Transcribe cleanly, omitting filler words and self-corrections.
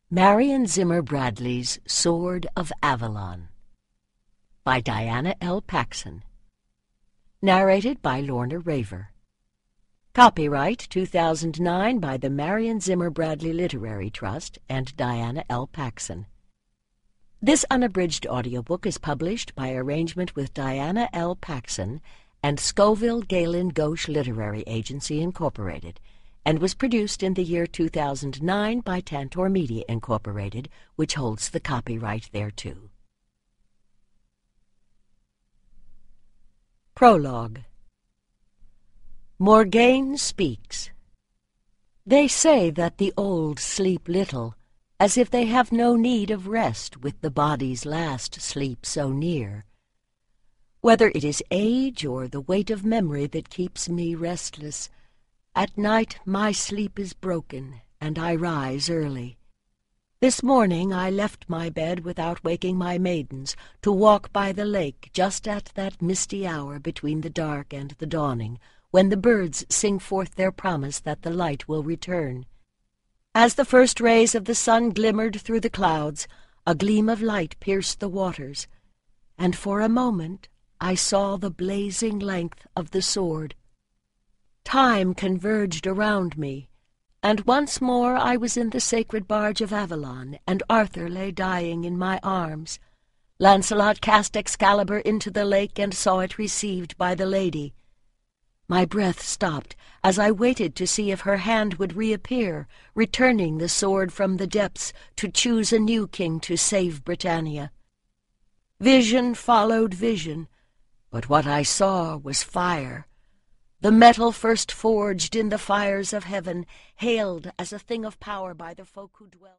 Marion Zimmer Bradley's Sword of Avalon by Diana L. Paxson. Narrated by Lorna Raver. Copyright 2009 by the Marion Zimmer Bradley Literary Trust and Diana L. Paxson. This unabridged audiobook is published by arrangement with Diana L. Paxson and Scoville Galen Ghosh Literary Agency, Incorporated, and was produced in the year 2009 by Tantor Media, Incorporated, which holds the copyright thereto. Prologue. Morgane speaks. They say that the old sleep little, as if they have no need of rest with the body's last sleep so near. Whether it is age or the weight of memory that keeps me restless, at night my sleep is broken, and I rise early. This morning I left my bed without waking my maidens, to walk by the lake just at that misty hour between the dark and the dawning, when the birds sing forth their promise that the light will return. As the first rays of the sun glimmered through the clouds, a gleam of light pierced the waters, and for a moment I saw the blazing length of the sword. Time converged around me, and once more I was in the sacred barge of Avalon, and Arthur lay dying in my arms. Lancelot cast Excalibur into the lake and saw it received by the lady. My breath stopped as I waited to see if her hand would reappear, returning the sword from the depths to choose a new king to save Britannia. Vision followed vision, but what I saw was fire. The metal first forged in the fires of heaven, hailed as a thing of power by the folk who dwell